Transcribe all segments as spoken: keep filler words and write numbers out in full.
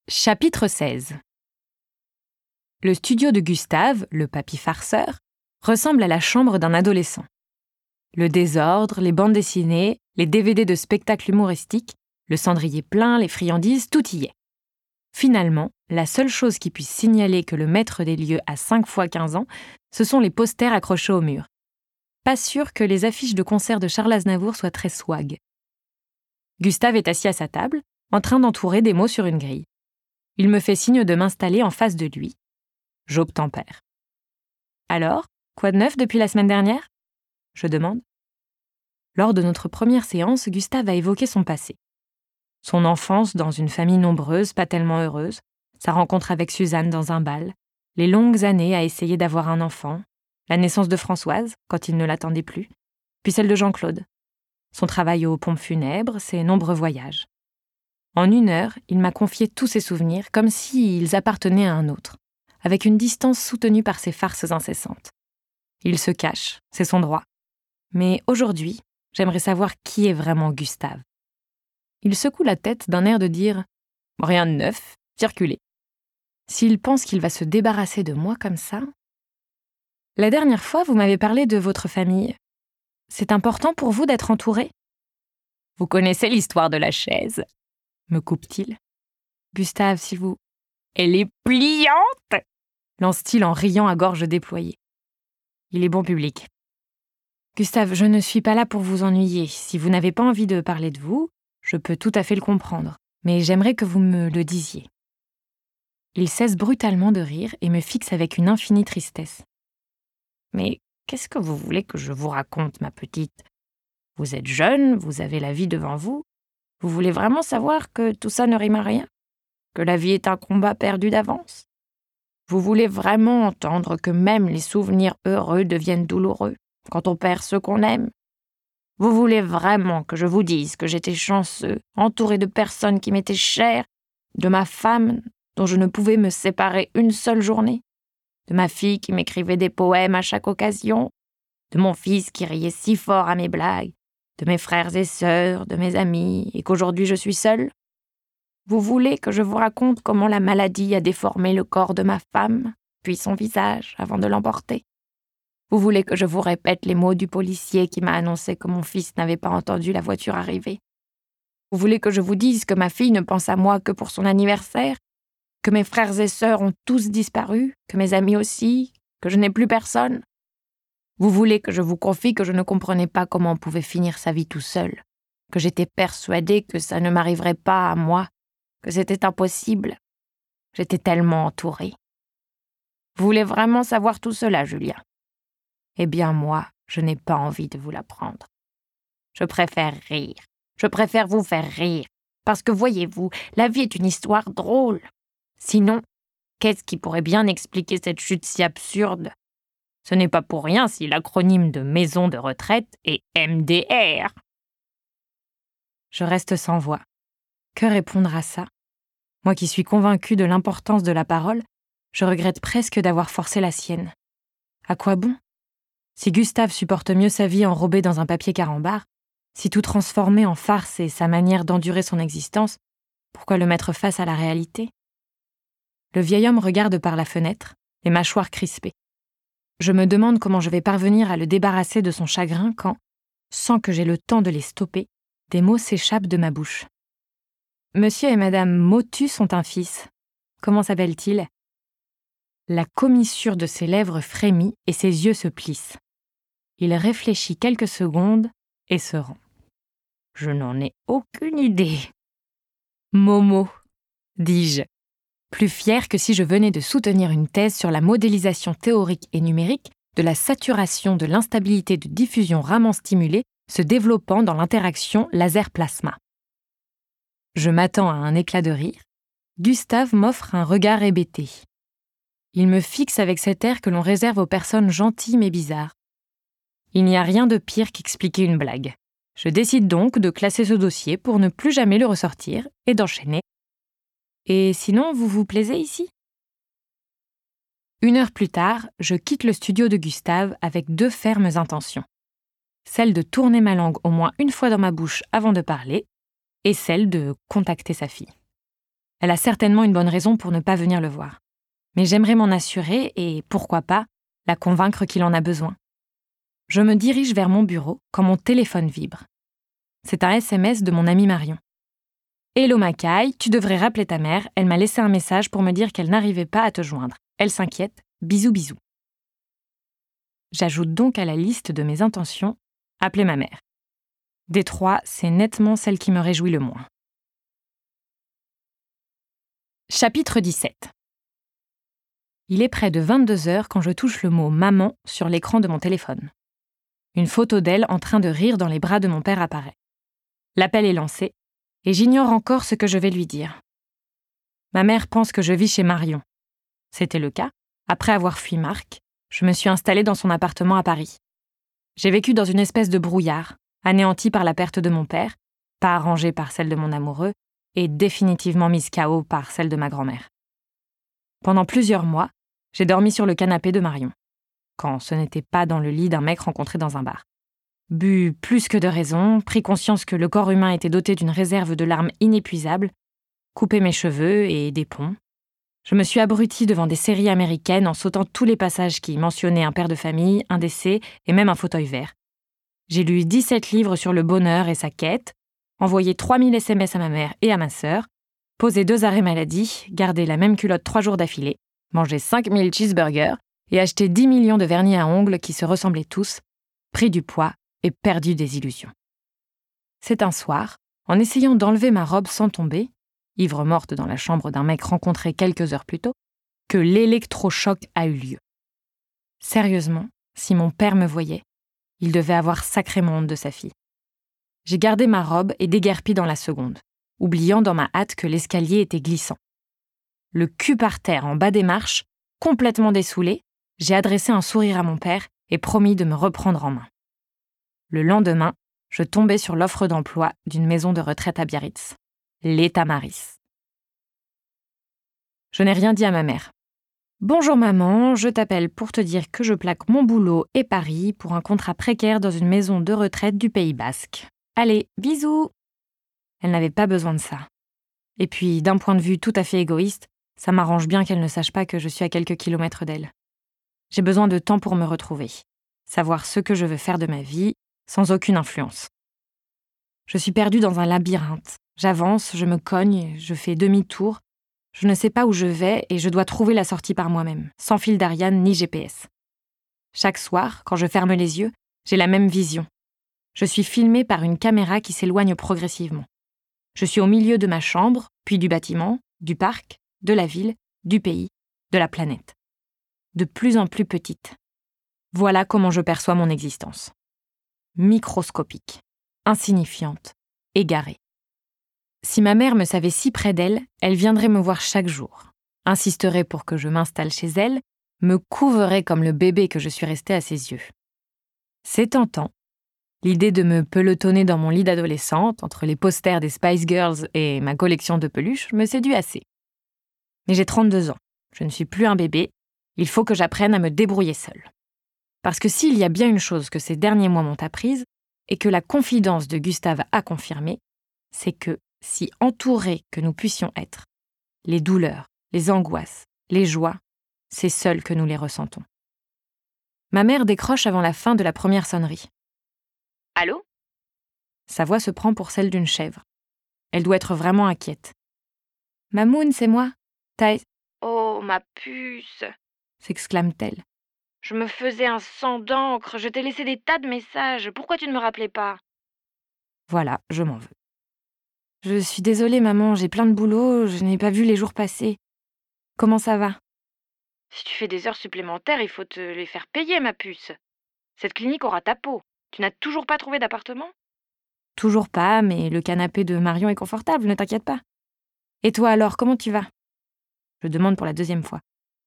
Chapitre seize. Le studio de Gustave, le papy farceur, ressemble à la chambre d'un adolescent. Le désordre, les bandes dessinées, les D V D de spectacles humoristiques, le cendrier plein, les friandises, tout y est. Finalement, la seule chose qui puisse signaler que le maître des lieux a cinq fois quinze ans, ce sont les posters accrochés au mur. Pas sûr que les affiches de concert de Charles Aznavour soient très swag. Gustave est assis à sa table, en train d'entourer des mots sur une grille. Il me fait signe de m'installer en face de lui. J'obtempère. « Alors, quoi de neuf depuis la semaine dernière ?» je demande. Lors de notre première séance, Gustave a évoqué son passé. Son enfance dans une famille nombreuse, pas tellement heureuse, sa rencontre avec Suzanne dans un bal, les longues années à essayer d'avoir un enfant, la naissance de Françoise, quand il ne l'attendait plus, puis celle de Jean-Claude, son travail aux pompes funèbres, ses nombreux voyages. En une heure, il m'a confié tous ses souvenirs comme s'ils appartenaient à un autre, avec une distance soutenue par ses farces incessantes. Il se cache, c'est son droit. Mais aujourd'hui, j'aimerais savoir qui est vraiment Gustave. Il secoue la tête d'un air de dire « Rien de neuf, circulez ». S'il pense qu'il va se débarrasser de moi comme ça... La dernière fois, vous m'avez parlé de votre famille. C'est important pour vous d'être entouré ? Vous connaissez l'histoire de la chaise ? Me coupe-t-il. Gustave, s'il vous... Elle est pliante ! Lance-t-il en riant à gorge déployée. Il est bon public. Gustave, je ne suis pas là pour vous ennuyer. Si vous n'avez pas envie de parler de vous, je peux tout à fait le comprendre. Mais j'aimerais que vous me le disiez. Il cesse brutalement de rire et me fixe avec une infinie tristesse. Mais qu'est-ce que vous voulez que je vous raconte, ma petite ? Vous êtes jeune, vous avez la vie devant vous. Vous voulez vraiment savoir que tout ça ne rime à rien ? Que la vie est un combat perdu d'avance ? Vous voulez vraiment entendre que même les souvenirs heureux deviennent douloureux quand on perd ceux qu'on aime ? Vous voulez vraiment que je vous dise que j'étais chanceux, entouré de personnes qui m'étaient chères, de ma femme dont je ne pouvais me séparer une seule journée, de ma fille qui m'écrivait des poèmes à chaque occasion, de mon fils qui riait si fort à mes blagues, de mes frères et sœurs, de mes amis, et qu'aujourd'hui je suis seule ? Vous voulez que je vous raconte comment la maladie a déformé le corps de ma femme, puis son visage, avant de l'emporter ? Vous voulez que je vous répète les mots du policier qui m'a annoncé que mon fils n'avait pas entendu la voiture arriver ? Vous voulez que je vous dise que ma fille ne pense à moi que pour son anniversaire ? Que mes frères et sœurs ont tous disparu ? Que mes amis aussi ? Que je n'ai plus personne ? Vous voulez que je vous confie que je ne comprenais pas comment on pouvait finir sa vie tout seul ? Que j'étais persuadée que ça ne m'arriverait pas à moi ? Que c'était impossible. J'étais tellement entourée. Vous voulez vraiment savoir tout cela, Julien ? Eh bien, moi, je n'ai pas envie de vous l'apprendre. Je préfère rire. Je préfère vous faire rire. Parce que, voyez-vous, la vie est une histoire drôle. Sinon, qu'est-ce qui pourrait bien expliquer cette chute si absurde ? Ce n'est pas pour rien si l'acronyme de maison de retraite est M D R. Je reste sans voix. Que répondre à ça ? Moi qui suis convaincue de l'importance de la parole, je regrette presque d'avoir forcé la sienne. À quoi bon ? Si Gustave supporte mieux sa vie enrobée dans un papier carambar, si tout transformé en farce est sa manière d'endurer son existence, pourquoi le mettre face à la réalité ? Le vieil homme regarde par la fenêtre, les mâchoires crispées. Je me demande comment je vais parvenir à le débarrasser de son chagrin quand, sans que j'aie le temps de les stopper, des mots s'échappent de ma bouche. Monsieur et Madame Motus ont un fils. Comment s'appelle-t-il ? La commissure de ses lèvres frémit et ses yeux se plissent. Il réfléchit quelques secondes et se rend. Je n'en ai aucune idée. Momo, dis-je, plus fier que si je venais de soutenir une thèse sur la modélisation théorique et numérique de la saturation de l'instabilité de diffusion Raman stimulée se développant dans l'interaction laser-plasma. Je m'attends à un éclat de rire. Gustave m'offre un regard hébété. Il me fixe avec cet air que l'on réserve aux personnes gentilles mais bizarres. Il n'y a rien de pire qu'expliquer une blague. Je décide donc de classer ce dossier pour ne plus jamais le ressortir et d'enchaîner. Et sinon, vous vous plaisez ici ? Une heure plus tard, je quitte le studio de Gustave avec deux fermes intentions. Celle de tourner ma langue au moins une fois dans ma bouche avant de parler, et celle de contacter sa fille. Elle a certainement une bonne raison pour ne pas venir le voir. Mais j'aimerais m'en assurer et, pourquoi pas, la convaincre qu'il en a besoin. Je me dirige vers mon bureau quand mon téléphone vibre. C'est un S M S de mon amie Marion. « Hello Macaille, tu devrais rappeler ta mère, elle m'a laissé un message pour me dire qu'elle n'arrivait pas à te joindre. Elle s'inquiète, bisous bisous. » J'ajoute donc à la liste de mes intentions « appeler ma mère ». Des trois, c'est nettement celle qui me réjouit le moins. Chapitre dix-sept. Il est près de vingt-deux heures quand je touche le mot « maman » sur l'écran de mon téléphone. Une photo d'elle en train de rire dans les bras de mon père apparaît. L'appel est lancé, et j'ignore encore ce que je vais lui dire. Ma mère pense que je vis chez Marion. C'était le cas. Après avoir fui Marc, je me suis installée dans son appartement à Paris. J'ai vécu dans une espèce de brouillard, anéantie par la perte de mon père, pas arrangée par celle de mon amoureux, et définitivement mise K O par celle de ma grand-mère. Pendant plusieurs mois, j'ai dormi sur le canapé de Marion, quand ce n'était pas dans le lit d'un mec rencontré dans un bar. Bu plus que de raison, pris conscience que le corps humain était doté d'une réserve de larmes inépuisable, coupé mes cheveux et des ponts. Je me suis abrutie devant des séries américaines en sautant tous les passages qui mentionnaient un père de famille, un décès et même un fauteuil vert. J'ai lu dix-sept livres sur le bonheur et sa quête, envoyé trois mille S M S à ma mère et à ma sœur, posé deux arrêts maladie, gardé la même culotte trois jours d'affilée, mangé cinq mille cheeseburgers et acheté dix millions de vernis à ongles qui se ressemblaient tous, pris du poids et perdu des illusions. C'est un soir, en essayant d'enlever ma robe sans tomber, ivre morte dans la chambre d'un mec rencontré quelques heures plus tôt, que l'électrochoc a eu lieu. Sérieusement, si mon père me voyait, il devait avoir sacrément honte de sa fille. J'ai gardé ma robe et déguerpi dans la seconde, oubliant dans ma hâte que l'escalier était glissant. Le cul par terre en bas des marches, complètement dessoulé, j'ai adressé un sourire à mon père et promis de me reprendre en main. Le lendemain, je tombais sur l'offre d'emploi d'une maison de retraite à Biarritz, les Tamaris. Je n'ai rien dit à ma mère. « Bonjour maman, je t'appelle pour te dire que je plaque mon boulot et Paris pour un contrat précaire dans une maison de retraite du Pays Basque. Allez, bisous !» Elle n'avait pas besoin de ça. Et puis, d'un point de vue tout à fait égoïste, ça m'arrange bien qu'elle ne sache pas que je suis à quelques kilomètres d'elle. J'ai besoin de temps pour me retrouver, savoir ce que je veux faire de ma vie, sans aucune influence. Je suis perdue dans un labyrinthe. J'avance, je me cogne, je fais demi-tour. Je ne sais pas où je vais et je dois trouver la sortie par moi-même, sans fil d'Ariane ni G P S. Chaque soir, quand je ferme les yeux, j'ai la même vision. Je suis filmée par une caméra qui s'éloigne progressivement. Je suis au milieu de ma chambre, puis du bâtiment, du parc, de la ville, du pays, de la planète. De plus en plus petite. Voilà comment je perçois mon existence. Microscopique, insignifiante, égarée. Si ma mère me savait si près d'elle, elle viendrait me voir chaque jour, insisterait pour que je m'installe chez elle, me couverait comme le bébé que je suis restée à ses yeux. C'est tentant. L'idée de me pelotonner dans mon lit d'adolescente, entre les posters des Spice Girls et ma collection de peluches, me séduit assez. Mais j'ai trente-deux ans, je ne suis plus un bébé, il faut que j'apprenne à me débrouiller seule. Parce que s'il y a bien une chose que ces derniers mois m'ont apprise, et que la confidence de Gustave a confirmé, c'est que, si entourés que nous puissions être, les douleurs, les angoisses, les joies, c'est seul que nous les ressentons. Ma mère décroche avant la fin de la première sonnerie. « Allô ?» Sa voix se prend pour celle d'une chèvre. Elle doit être vraiment inquiète. « Mamoun, c'est moi. T'as... »« Oh, ma puce !» s'exclame-t-elle. « Je me faisais un sang d'encre, je t'ai laissé des tas de messages. Pourquoi tu ne me rappelais pas ?» Voilà, je m'en veux. « Je suis désolée, maman, j'ai plein de boulot, je n'ai pas vu les jours passer. Comment ça va ?» « Si tu fais des heures supplémentaires, il faut te les faire payer, ma puce. Cette clinique aura ta peau. Tu n'as toujours pas trouvé d'appartement ?»« Toujours pas, mais le canapé de Marion est confortable, ne t'inquiète pas. Et toi alors, comment tu vas ?» Je demande pour la deuxième fois.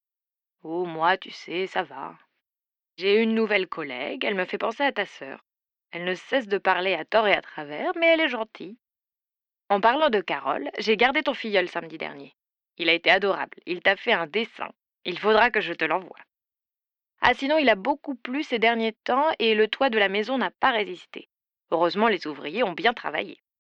« Oh, moi, tu sais, ça va. J'ai une nouvelle collègue, elle me fait penser à ta sœur. Elle ne cesse de parler à tort et à travers, mais elle est gentille. En parlant de Carole, j'ai gardé ton filleul samedi dernier. Il a été adorable, il t'a fait un dessin. Il faudra que je te l'envoie. Ah, sinon, il a beaucoup plu ces derniers temps et le toit de la maison n'a pas résisté. Heureusement, les ouvriers ont bien travaillé.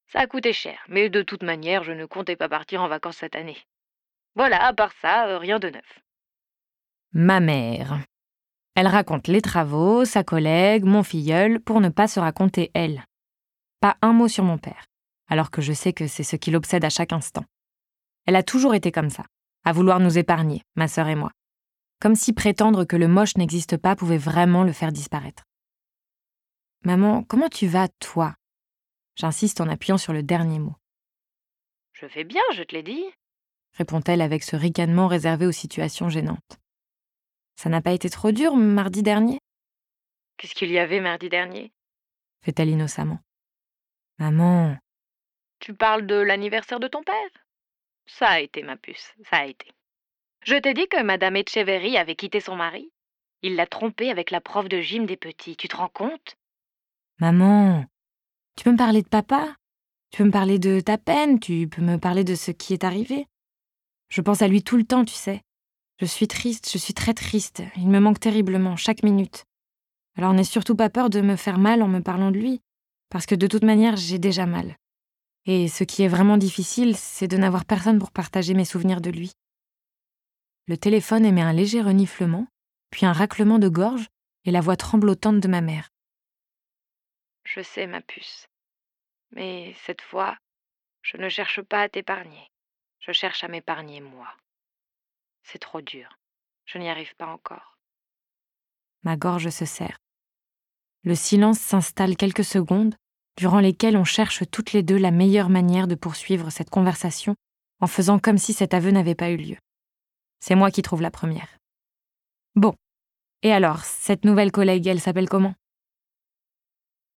Ça a coûté cher, mais de toute manière, je ne comptais pas partir en vacances cette année. Voilà, à part ça, euh, rien de neuf. Ma mère. Elle raconte les travaux, sa collègue, mon filleul, pour ne pas se raconter elle. Pas un mot sur mon père, alors que je sais que c'est ce qui l'obsède à chaque instant. Elle a toujours été comme ça, à vouloir nous épargner, ma sœur et moi. Comme si prétendre que le moche n'existe pas pouvait vraiment le faire disparaître. « Maman, comment tu vas, toi ?» J'insiste en appuyant sur le dernier mot. « Je vais bien, je te l'ai dit. » répond-elle avec ce ricanement réservé aux situations gênantes. « Ça n'a pas été trop dur, mardi dernier ?» Qu'est-ce qu'il y avait mardi dernier ? fait-elle innocemment. « Maman !» Tu parles de l'anniversaire de ton père ? Ça a été, ma puce, ça a été. Je t'ai dit que Madame Etcheverry avait quitté son mari. Il l'a trompée avec la prof de gym des petits, tu te rends compte ? Maman, tu peux me parler de papa ? Tu peux me parler de ta peine ? Tu peux me parler de ce qui est arrivé ? Je pense à lui tout le temps, tu sais. Je suis triste, je suis très triste. Il me manque terriblement, chaque minute. Alors n'aie surtout pas peur de me faire mal en me parlant de lui, parce que de toute manière, j'ai déjà mal. Et ce qui est vraiment difficile, c'est de n'avoir personne pour partager mes souvenirs de lui. Le téléphone émet un léger reniflement, puis un raclement de gorge et la voix tremblotante de ma mère. Je sais, ma puce. Mais cette fois, je ne cherche pas à t'épargner. Je cherche à m'épargner moi. C'est trop dur. Je n'y arrive pas encore. Ma gorge se serre. Le silence s'installe quelques secondes, durant lesquelles on cherche toutes les deux la meilleure manière de poursuivre cette conversation en faisant comme si cet aveu n'avait pas eu lieu. C'est moi qui trouve la première. Bon. Et alors, cette nouvelle collègue, elle s'appelle comment ?